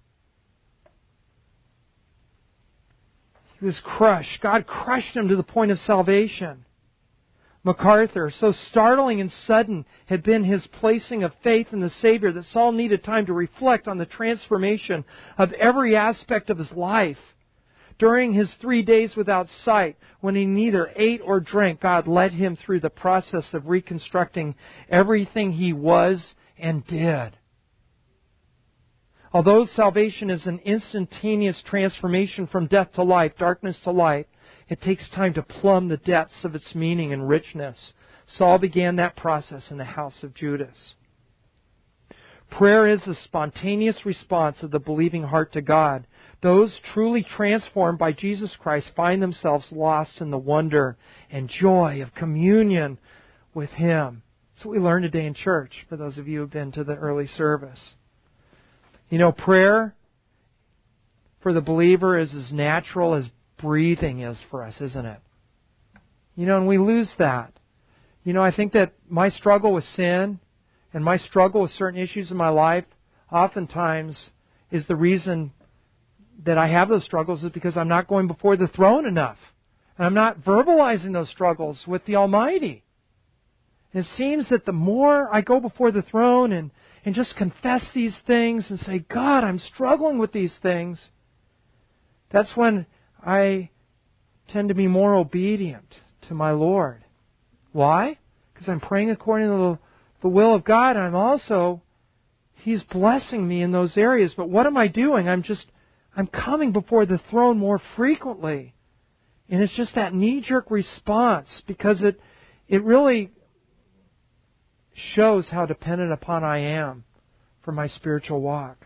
He was crushed. God crushed him to the point of salvation. MacArthur, so startling and sudden had been his placing of faith in the Savior that Saul needed time to reflect on the transformation of every aspect of his life. During his 3 days without sight, when he neither ate or drank, God led him through the process of reconstructing everything he was and did. Although salvation is an instantaneous transformation from death to life, darkness to light, it takes time to plumb the depths of its meaning and richness. Saul began that process in the house of Judas. Prayer is the spontaneous response of the believing heart to God. Those truly transformed by Jesus Christ find themselves lost in the wonder and joy of communion with Him. That's what we learned today in church, for those of you who have been to the early service. You know, prayer for the believer is as natural as breathing is for us, isn't it? You know, and we lose that. You know, I think that my struggle with sin and my struggle with certain issues in my life oftentimes is the reason that I have those struggles is because I'm not going before the throne enough. And I'm not verbalizing those struggles with the Almighty. And it seems that the more I go before the throne and just confess these things and say, God, I'm struggling with these things, that's when I tend to be more obedient to my Lord. Why? Because I'm praying according to the will of God, and He's blessing me in those areas. But what am I doing? I'm coming before the throne more frequently. And it's just that knee-jerk response, because it really shows how dependent upon I am for my spiritual walk.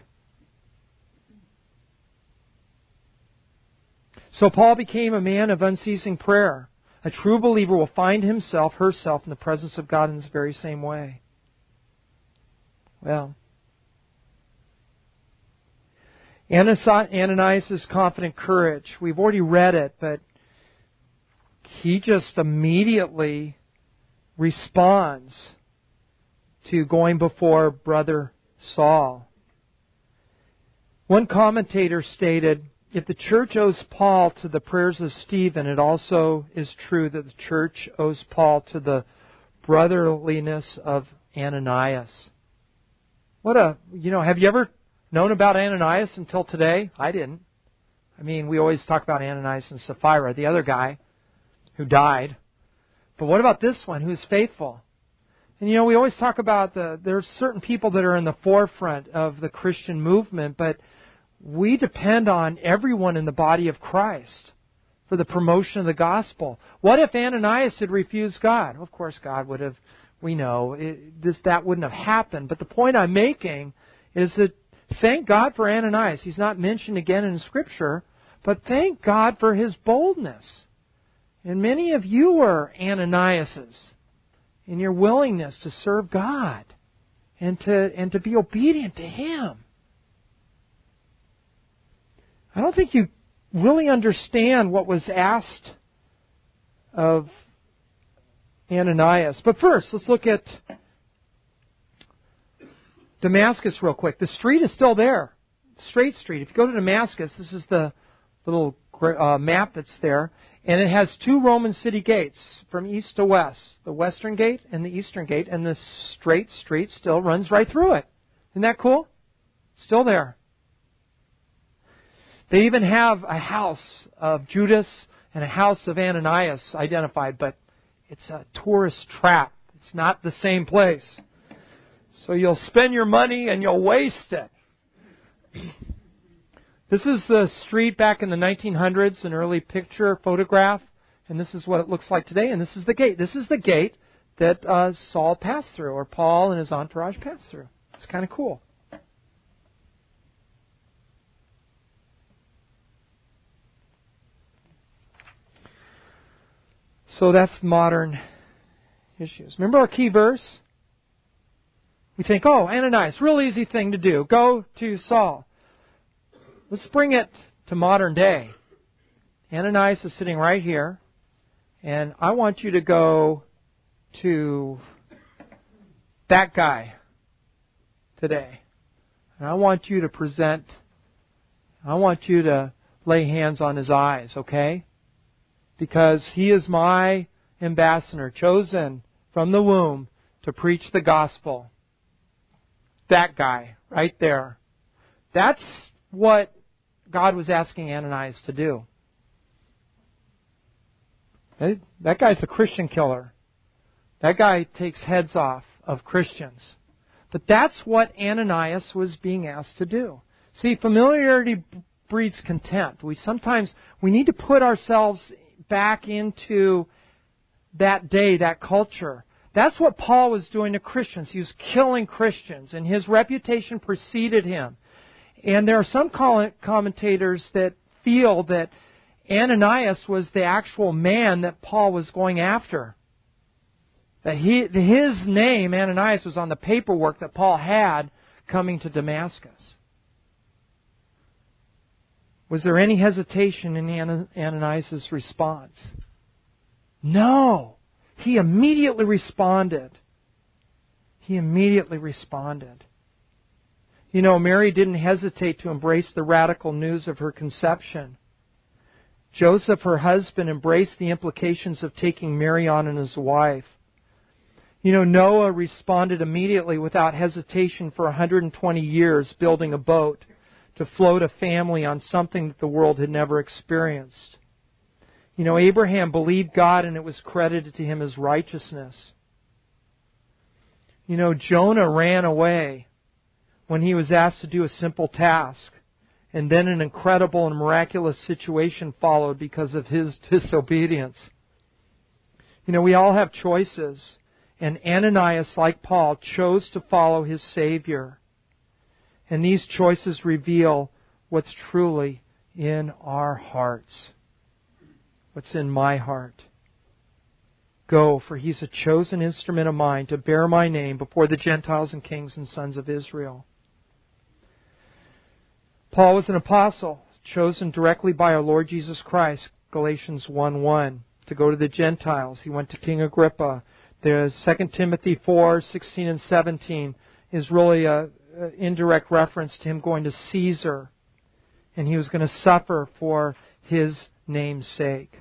So Paul became a man of unceasing prayer. A true believer will find herself in the presence of God in this very same way. Well, Ananias' confident courage. We've already read it, but he just immediately responds to going before Brother Saul. One commentator stated, if the church owes Paul to the prayers of Stephen, it also is true that the church owes Paul to the brotherliness of Ananias. Have you ever known about Ananias until today? I didn't. I mean, we always talk about Ananias and Sapphira, the other guy who died. But what about this one who's faithful? And we always talk about there's certain people that are in the forefront of the Christian movement, but we depend on everyone in the body of Christ for the promotion of the gospel. What if Ananias had refused God? Of course, God would have, that wouldn't have happened. But the point I'm making is that thank God for Ananias. He's not mentioned again in Scripture, but thank God for his boldness. And many of you are Ananiases in your willingness to serve God and to be obedient to Him. I don't think you really understand what was asked of Ananias. But first, let's look at Damascus real quick. The street is still there. Straight Street. If you go to Damascus, this is the little map that's there. And it has two Roman city gates from east to west. The western gate and the eastern gate. And the straight street still runs right through it. Isn't that cool? Still there. They even have a house of Judas and a house of Ananias identified, but it's a tourist trap. It's not the same place. So you'll spend your money and you'll waste it. This is the street back in the 1900s, an early picture photograph, and this is what it looks like today, and this is the gate. This is the gate that Saul passed through, or Paul and his entourage passed through. It's kind of cool. So that's modern issues. Remember our key verse? We think, oh, Ananias, real easy thing to do. Go to Saul. Let's bring it to modern day. Ananias is sitting right here, and I want you to go to that guy today. And I want you to lay hands on his eyes, okay? Because he is my ambassador, chosen from the womb to preach the gospel. That guy, right there. That's what God was asking Ananias to do. That guy's a Christian killer. That guy takes heads off of Christians. But that's what Ananias was being asked to do. See, familiarity breeds contempt. We need to put ourselves back into that day, that culture. That's what Paul was doing to Christians. He was killing Christians, and his reputation preceded him. And there are some commentators that feel that Ananias was the actual man that Paul was going after. That his name, Ananias, was on the paperwork that Paul had coming to Damascus. Was there any hesitation in Ananias' response? No. He immediately responded. You know, Mary didn't hesitate to embrace the radical news of her conception. Joseph, her husband, embraced the implications of taking Mary on as a wife. You know, Noah responded immediately without hesitation for 120 years, building a boat to float a family on something that the world had never experienced. You know, Abraham believed God and it was credited to him as righteousness. You know, Jonah ran away when he was asked to do a simple task. And then an incredible and miraculous situation followed because of his disobedience. You know, we all have choices. And Ananias, like Paul, chose to follow his Savior. And these choices reveal what's truly in our hearts. What's in my heart. Go, for he's a chosen instrument of mine to bear my name before the Gentiles and kings and sons of Israel. Paul was an apostle, chosen directly by our Lord Jesus Christ, Galatians 1:1, to go to the Gentiles. He went to King Agrippa. There's 2 Timothy 4:16 and 17 is really an indirect reference to him going to Caesar. And he was going to suffer for his name's sake.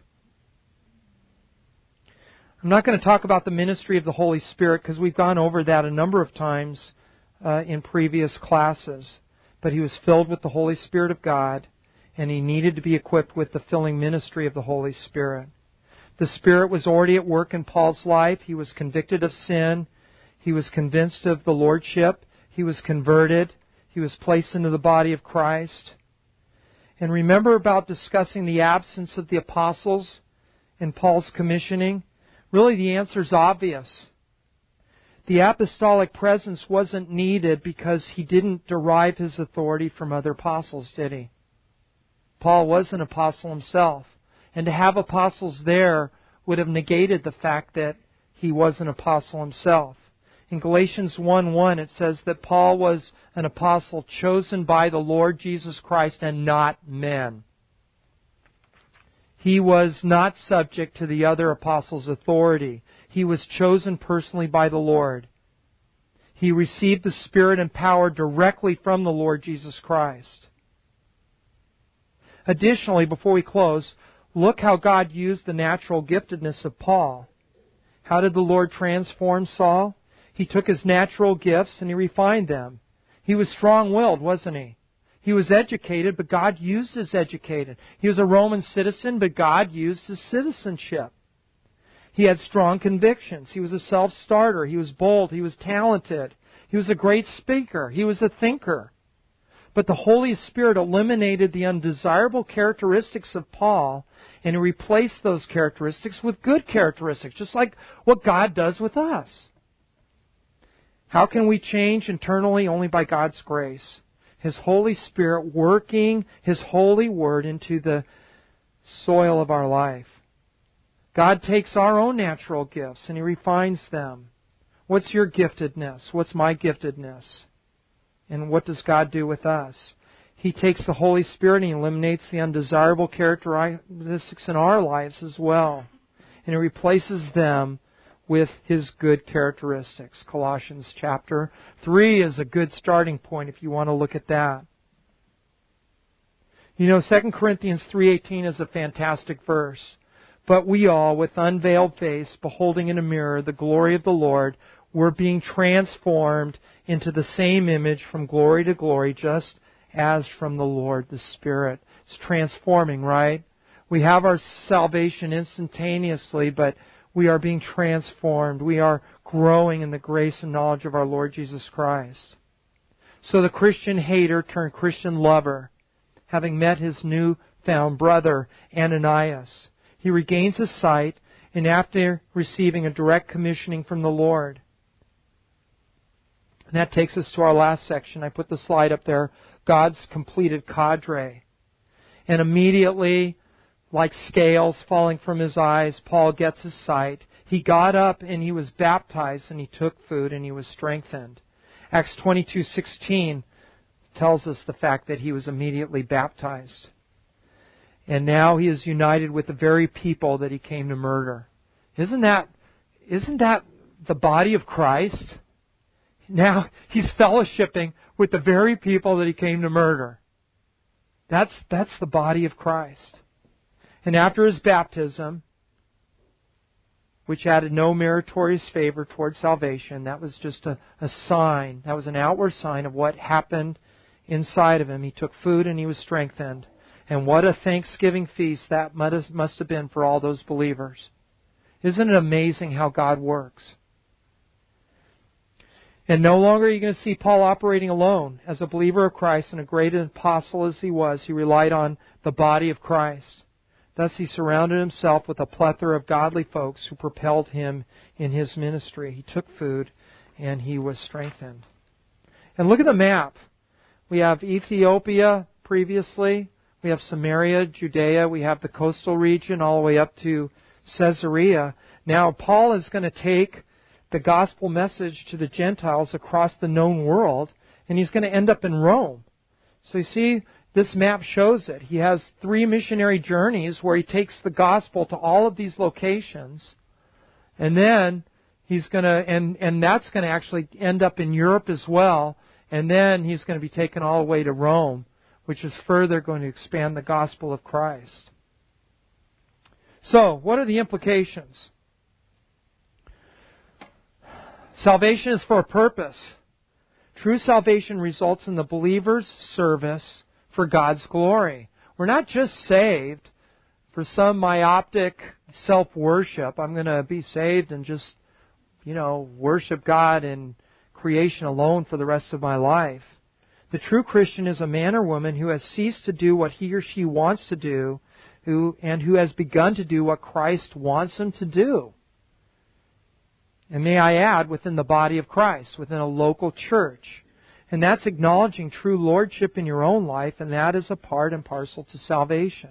I'm not going to talk about the ministry of the Holy Spirit because we've gone over that a number of times in previous classes. But he was filled with the Holy Spirit of God, and he needed to be equipped with the filling ministry of the Holy Spirit. The Spirit was already at work in Paul's life. He was convicted of sin. He was convinced of the Lordship. He was converted. He was placed into the body of Christ. And remember about discussing the absence of the apostles in Paul's commissioning? Really, the answer is obvious. The apostolic presence wasn't needed because he didn't derive his authority from other apostles, did he? Paul was an apostle himself. And to have apostles there would have negated the fact that he was an apostle himself. In Galatians 1:1 it says that Paul was an apostle chosen by the Lord Jesus Christ and not men. He was not subject to the other apostles' authority. He was chosen personally by the Lord. He received the Spirit and power directly from the Lord Jesus Christ. Additionally, before we close, look how God used the natural giftedness of Paul. How did the Lord transform Saul? He took his natural gifts and he refined them. He was strong-willed, wasn't he? He was educated, but God used his educated. He was a Roman citizen, but God used his citizenship. He had strong convictions. He was a self-starter. He was bold. He was talented. He was a great speaker. He was a thinker. But the Holy Spirit eliminated the undesirable characteristics of Paul and replaced those characteristics with good characteristics, just like what God does with us. How can we change internally? Only by God's grace. His Holy Spirit working His holy word into the soil of our life. God takes our own natural gifts and He refines them. What's your giftedness? What's my giftedness? And what does God do with us? He takes the Holy Spirit and He eliminates the undesirable characteristics in our lives as well. And He replaces them with His good characteristics. Colossians chapter 3 is a good starting point if you want to look at that. You know, 2 Corinthians 3:18 is a fantastic verse. But we all, with unveiled face, beholding in a mirror the glory of the Lord, we're being transformed into the same image from glory to glory, just as from the Lord the Spirit. It's transforming, right? We have our salvation instantaneously, but we are being transformed. We are growing in the grace and knowledge of our Lord Jesus Christ. So the Christian hater turned Christian lover, having met his newfound brother, Ananias. He regains his sight, and after receiving a direct commissioning from the Lord. And that takes us to our last section. I put the slide up there. God's completed cadre. And immediately, like scales falling from his eyes, Paul gets his sight. He got up and he was baptized, and he took food and he was strengthened. Acts 22:16 tells us the fact that he was immediately baptized. And now he is united with the very people that he came to murder. Isn't that the body of Christ? Now he's fellowshipping with the very people that he came to murder. That's the body of Christ. And after his baptism, which added no meritorious favor towards salvation, that was just a sign. That was an outward sign of what happened inside of him. He took food and he was strengthened. And what a Thanksgiving feast that must have been for all those believers. Isn't it amazing how God works? And no longer are you going to see Paul operating alone. As a believer of Christ and a great apostle as he was, he relied on the body of Christ. Thus he surrounded himself with a plethora of godly folks who propelled him in his ministry. He took food and he was strengthened. And look at the map. We have Ethiopia previously. We have Samaria, Judea. We have the coastal region all the way up to Caesarea. Now Paul is going to take the gospel message to the Gentiles across the known world, and he's going to end up in Rome. So you see, this map shows it. He has 3 missionary journeys where he takes the gospel to all of these locations, and then he's going to, and that's going to actually end up in Europe as well, and then he's going to be taken all the way to Rome, which is further going to expand the gospel of Christ. So, what are the implications? Salvation is for a purpose. True salvation results in the believer's service for God's glory. We're not just saved for some myopic self-worship. I'm going to be saved and just, worship God in creation alone for the rest of my life. The true Christian is a man or woman who has ceased to do what he or she wants to do, who has begun to do what Christ wants them to do. And may I add, within the body of Christ, within a local church. And that's acknowledging true lordship in your own life, and that is a part and parcel to salvation.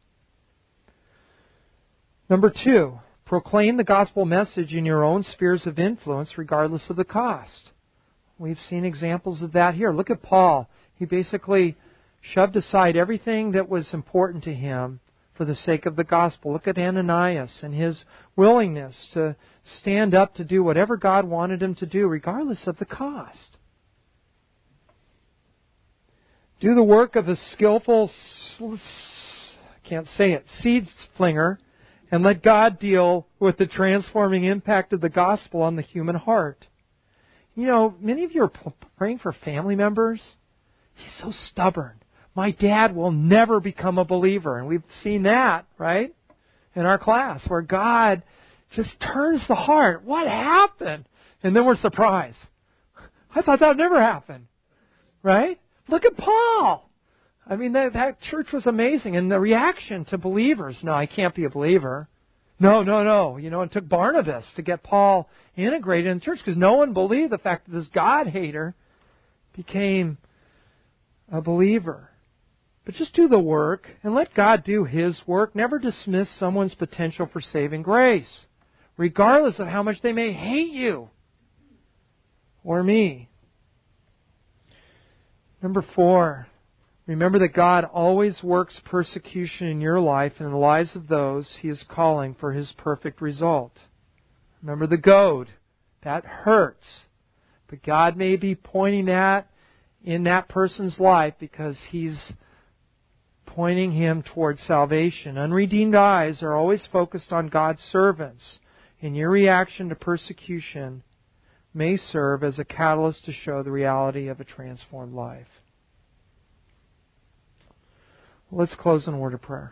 Number 2, proclaim the gospel message in your own spheres of influence regardless of the cost. We've seen examples of that here. Look at Paul. He basically shoved aside everything that was important to him for the sake of the gospel. Look at Ananias and his willingness to stand up to do whatever God wanted him to do, regardless of the cost. Do the work of a skillful, seed flinger, and let God deal with the transforming impact of the gospel on the human heart. Many of you are praying for family members. He's so stubborn. My dad will never become a believer. And we've seen that, right? In our class, where God just turns the heart. What happened? And then we're surprised. I thought that would never happen. Right? Look at Paul. I mean, that church was amazing. And the reaction to believers, no, I can't be a believer. No. It took Barnabas to get Paul integrated in the church because no one believed the fact that this God-hater became a believer. But just do the work and let God do His work. Never dismiss someone's potential for saving grace, regardless of how much they may hate you or me. Number 4, remember that God always works persecution in your life and in the lives of those He is calling for His perfect result. Remember the goad. That hurts. But God may be pointing that in that person's life because He's pointing him towards salvation. Unredeemed eyes are always focused on God's servants, and your reaction to persecution may serve as a catalyst to show the reality of a transformed life. Let's close in a word of prayer.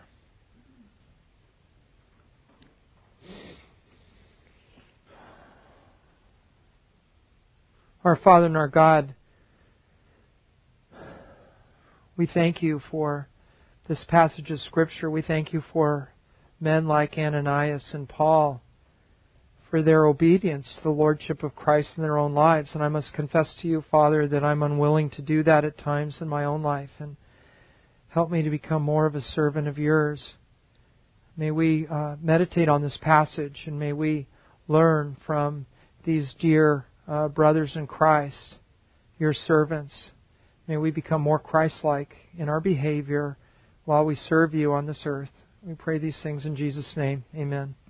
Our Father and our God, we thank You for this passage of Scripture. We thank You for men like Ananias and Paul, for their obedience to the Lordship of Christ in their own lives. And I must confess to You, Father, that I'm unwilling to do that at times in my own life. And help me to become more of a servant of Yours. May we meditate on this passage, and may we learn from these dear brothers in Christ, Your servants. May we become more Christ-like in our behavior while we serve You on this earth. We pray these things in Jesus' name. Amen.